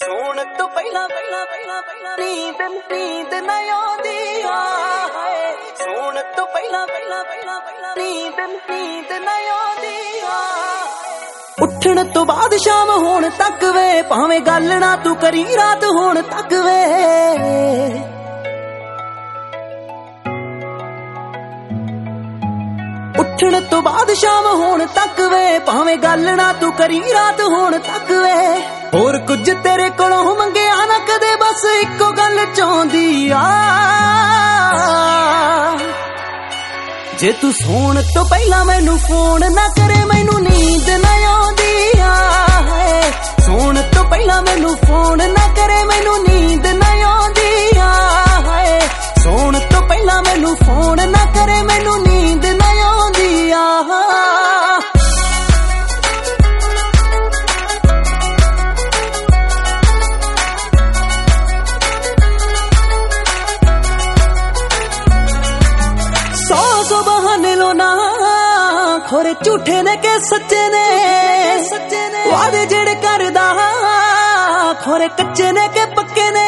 ਸੌਣ ਤੋਂ ਪਹਿਲਾਂ ਨੀਂਦ ਨਾ ਆਉਂਦੀ ਹਾਏ। ਸੌਣ ਤੋਂ ਪਹਿਲਾਂ ਨੀਂਦ ਨਾ ਆਉਂਦੀ ਉੱਠਣ ਤੋਂ ਬਾਅਦ ਸ਼ਾਮ ਹੋਣ ਤੱਕ ਵੇ, ਭਾਵੇਂ ਗੱਲ ਨਾ ਤੂੰ ਕਰੀ ਰਾਤ ਹੋਣ ਤੱਕ ਵੇ। ਉੱਠਣ ਤੋਂ ਬਾਅਦ ਸ਼ਾਮ ਹੋਣ ਤੱਕ ਵੇ, ਭਾਵੇਂ ਗੱਲ ਨਾ ਤੂੰ ਕਰੀ ਰਾਤ ਹੋਣ ਤੱਕ ਵੇ। ਹੋਰ ਕੁਝ ਤੇਰੇ ਕੋਲੋਂ ਮੰਗਿਆ ਨਾ ਕਦੇ, ਬਸ ਇੱਕੋ ਗੱਲ ਚਾਹੁੰਦੀ ਆ। ਜੇ ਤੂੰ ਸੌਣ ਤੋਂ ਪਹਿਲਾਂ ਮੈਨੂੰ ਫੋਨ ਨਾ ਕਰੇ, ਮੈਨੂੰ ਨੀਂਦ ਨਾ ਆਉਂਦੀ ਆ। ਸੌਣ ਤੋਂ ਪਹਿਲਾਂ ਮੈਨੂੰ ਫੋਨ ਨਾ ਕਰੇ, ਮੈਨੂੰ ਨੀਂਦ ਨਾ ਆਉਂਦੀ ਆ। ਸੌਣ ਤੋਂ ਪਹਿਲਾਂ ਮੈਨੂੰ ਫੋਨ ਨਾ ਕਰੇ, ਮੈਨੂੰ ਨੀਂਦ ਨਾ ਆਉਂਦੀ ਆ। ਸੌ ਬਹਾਨੇ ਲੋ ਨਾ ਖੋਰੇ ਝੂਠੇ ਨੇ ਕਿ ਸੱਚੇ ਨੇ, ਵਾਦੇ ਜਿਹੜੇ ਕਰਦਾ ਖੋਰੇ ਕੱਚੇ ਨੇ ਕਿ ਪੱਕੇ ਨੇ।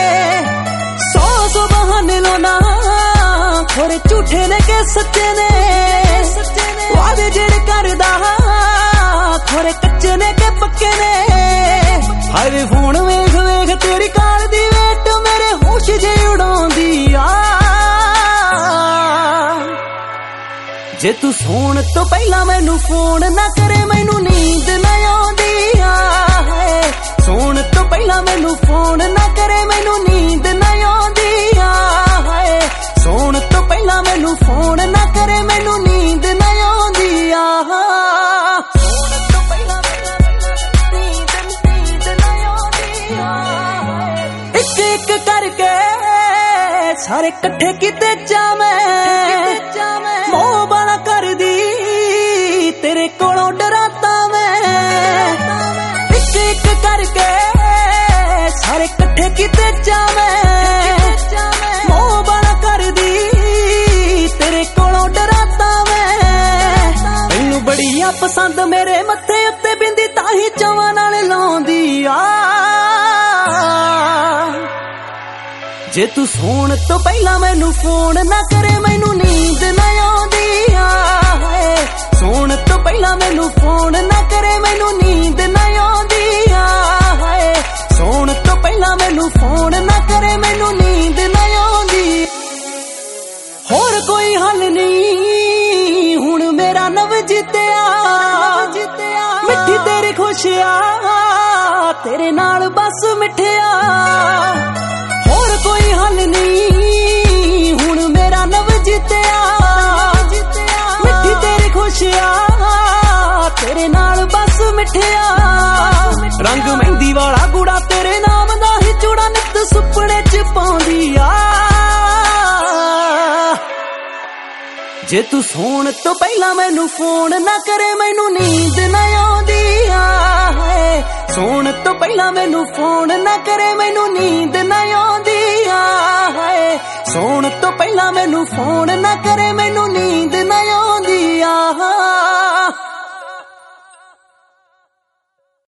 ਸੌ ਬਹਾਨੇ ਲੋ ਨਾ ਖੋਰੇ ਝੂਠੇ ਨੇ ਕਿ ਸੱਚੇ ਨੇ, ਵਾਦੇ ਜਿਹੜੇ ਕਰਦਾ ਖੋਰੇ ਕੱਚੇ ਨੇ ਕਿ ਪੱਕੇ ਨੇ। ਹਾਏ ਫੋਨ ਵੇਖ ਵੇਖ ਤੇਰੀ ਕਾਲ ਦੀ ਵੇਟ ਮੇਰੇ ਹੋਸ਼ ਜੇ ਉਡਾਉਂਦੀ ਆ। ਜੇ ਤੂੰ ਸੌਣ ਤੋਂ ਪਹਿਲਾਂ ਮੈਨੂੰ ਫੋਨ ਨਾ ਕਰੇ, ਮੈਨੂੰ ਨੀਂਦ ਨਾ ਆਉਂਦੀ ਆ। ਸੌਣ ਤੋਂ ਪਹਿਲਾਂ ਮੈਨੂੰ ਫੋਨ ਨਾ ਕਰੇ, ਮੈਨੂੰ ਨੀਂਦ ਨਾ ਆਉਂਦੀ ਆ। ਸੌਣ ਤੋਂ ਪਹਿਲਾਂ ਮੈਨੂੰ ਫੋਨ ਨਾ ਕਰੇ, ਮੈਨੂੰ ਨੀਂਦ ਨਾ ਆਉਂਦੀ ਆ। ਸੌਣ ਤੋਂ ਪਹਿਲਾਂ ਨੀਂਦ ਨਾ ਆਉਂਦੀ ਆ। ਇੱਕ ਇੱਕ ਕਰਕੇ ਸਾਰੇ ਇਕੱਠੇ ਕੀਤੇ ਜਾਵੇਂ, ਮੋਹ ਬਣਾ ਕਰਦੀ ਤੇਰੇ ਕੋਲੋਂ ਡਰਾਤਾ ਮੈਂ। ਇੱਕ ਇੱਕ ਕਰਕੇ ਸਾਰੇ ਇਕੱਠੇ ਕੀਤੇ ਜਾਵੇਂ, ਮੋਹ ਬਣਾ ਕਰਦੀ ਤੇਰੇ ਕੋਲੋਂ ਡਰਾਤਾ ਮੈਂ। ਮੈਨੂੰ ਬੜੀ ਆ ਪਸੰਦ ਮੇਰੇ ਮੱਥੇ ਉੱਤੇ ਬਿੰਦੀ, ਤਾਹੀ ਚਵਾਂ ਨਾਲ ਲਾਉਂਦੀ ਆ। ਜੇ ਤੂੰ ਸੌਣ ਤੋਂ ਪਹਿਲਾਂ ਮੈਨੂੰ ਫੋਨ ਨਾ ਕਰੇ, ਮੈਨੂੰ ਨੀਂਦ ਨਾ ਆਉਂਦੀ ਆ। ਸੌਣ ਤੋਂ ਪਹਿਲਾਂ ਮੈਨੂੰ ਫੋਨ ਨਾ ਕਰੇ, ਮੈਨੂੰ ਨੀਂਦ ਨਾ ਆਉਂਦੀ ਆ। ਸੌਣ ਤੋਂ ਪਹਿਲਾਂ ਮੈਨੂੰ ਫੋਨ ਨਾ ਕਰੇ, ਮੈਨੂੰ ਨੀਂਦ ਨਾ ਆਉਂਦੀ। ਹੋਰ ਕੋਈ ਹੱਲ ਨਹੀਂ ਹੁਣ ਮੇਰਾ ਨਵ ਜਿੱਤਿਆ, ਮਿੱਠੀ ਤੇਰੀ ਖੁਸ਼ੀਆਂ ਤੇਰੇ ਨਾਲ ਬਸ ਮਿੱਠਿਆ। ਹੋਰ ਕੋਈ ਹੱਲ ਨਹੀਂ ਹੁਣ ਮੇਰਾ ਨਵ ਜਿੱਤਿਆ, ਮਿੱਠੀ ਤੇਰੀ ਖੁਸ਼ੀਆਂ ਤੇਰੇ ਨਾਲ ਬਸ ਮਿੱਠਿਆ। ਰੰਗ ਮਹਿੰਦੀ ਵਾਲਾ ਗੂੜਾ ਤੇਰੇ ਨਾਮ ਦਾ ਹੀ ਚੂੜਾ ਨਿੱਤ ਸੁਪਨੇ ਚ ਪਾਉਂਦੀ ਆ। ਜੇ ਤੂੰ ਸੌਣ ਤੋਂ ਪਹਿਲਾਂ ਮੈਨੂੰ ਫੋਨ ਨਾ ਕਰੇ, ਮੈਨੂੰ ਨੀਂਦ ਨਾ ਆਉਂਦੀ ਆ। ਸੌਣ ਤੋਂ ਪਹਿਲਾਂ ਮੈਨੂੰ ਫੋਨ ਨਾ ਕਰੇ, ਮੈਨੂੰ ਨੀਂਦ ਨਾ ਆਉਂਦੀ ਆ। ਸੌਣ ਤੋਂ ਪਹਿਲਾਂ ਮੈਨੂੰ ਫੋਨ ਨਾ ਕਰੇ, ਮੈਨੂੰ ਨੀਂਦ